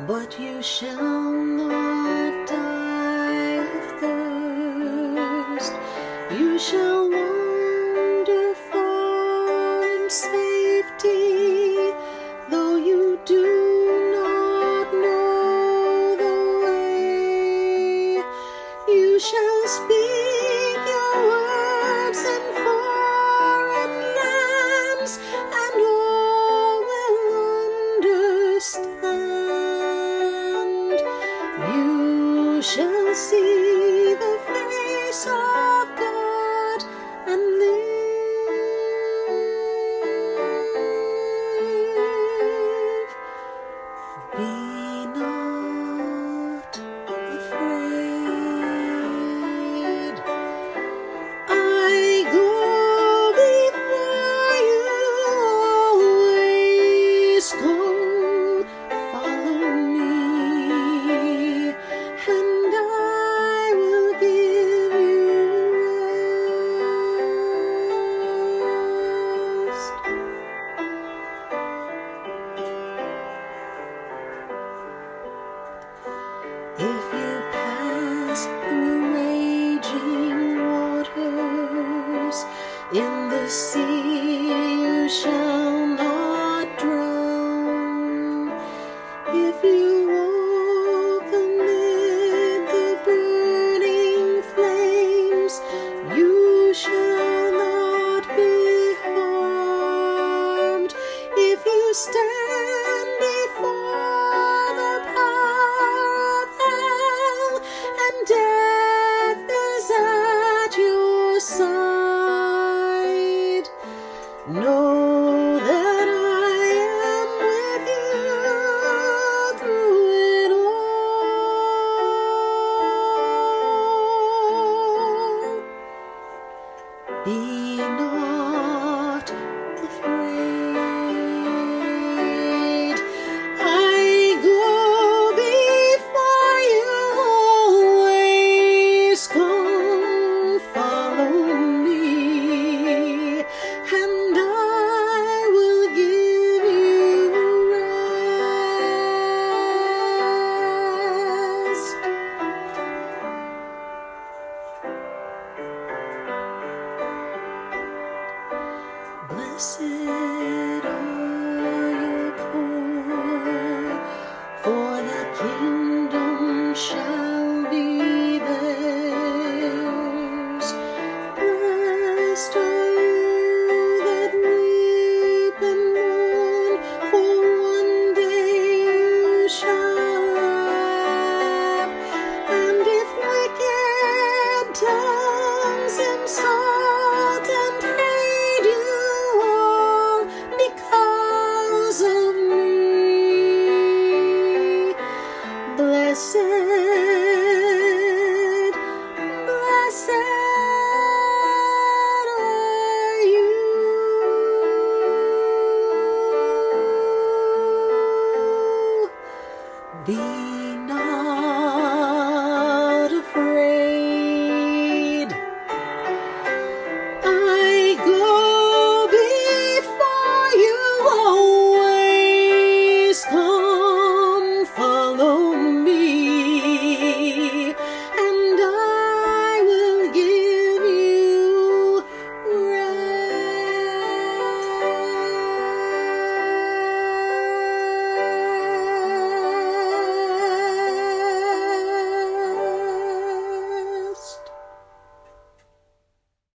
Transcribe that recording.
but you shall not die of thirst. You shall wander far in safety, though you do not know the way. You shall speak your words in foreign lands, and all will understand. You shall see the face of God and live. Be not afraid. I go before you always. Come, follow me, and I will give you rest. If you pass through raging waters, in the sea you shall not drown. If you walk amid the burning flames, you shall not be harmed. If you stand